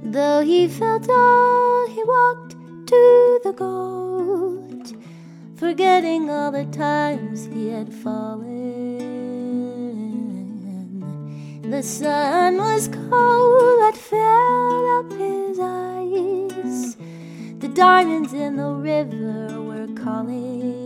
Though he felt all, he walked to the goat, forgetting all the times he had fallen. The sun was cold but filled up his eyes. The diamonds in the river were calling.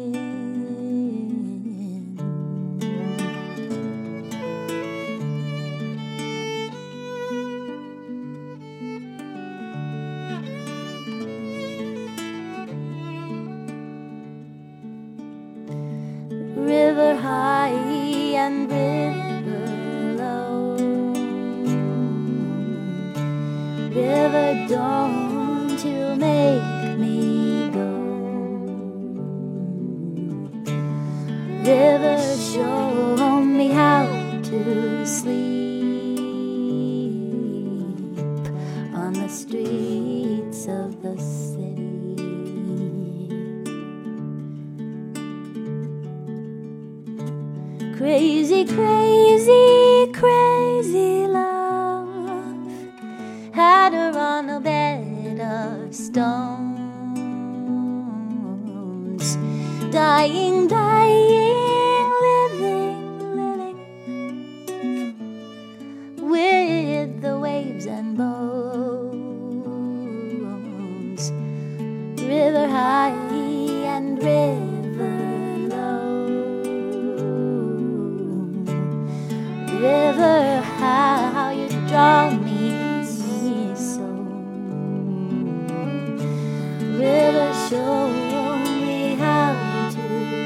River high and river low, river, don't you make me go. River, show me how to sleep on the streets of the city. Crazy, crazy, crazy love had her on a bed of stones, dying, dying, living, living, with the waves and bones. River high and river low, river, how you draw me so. River, show me how to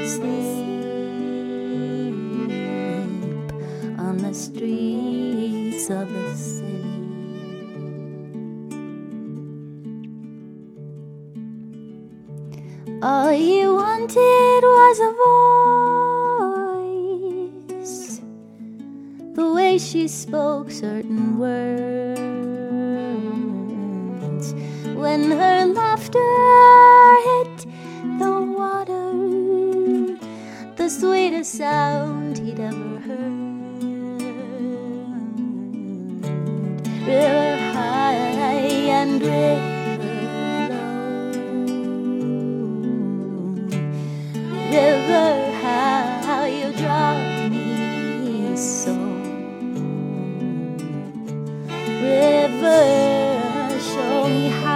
sleep on the streets of the city. All you wanted was a voice, the way she spoke certain words. When her laughter hit the water, the sweetest sound he'd ever heard. River high and river low, river, how you draw me so. River, show me how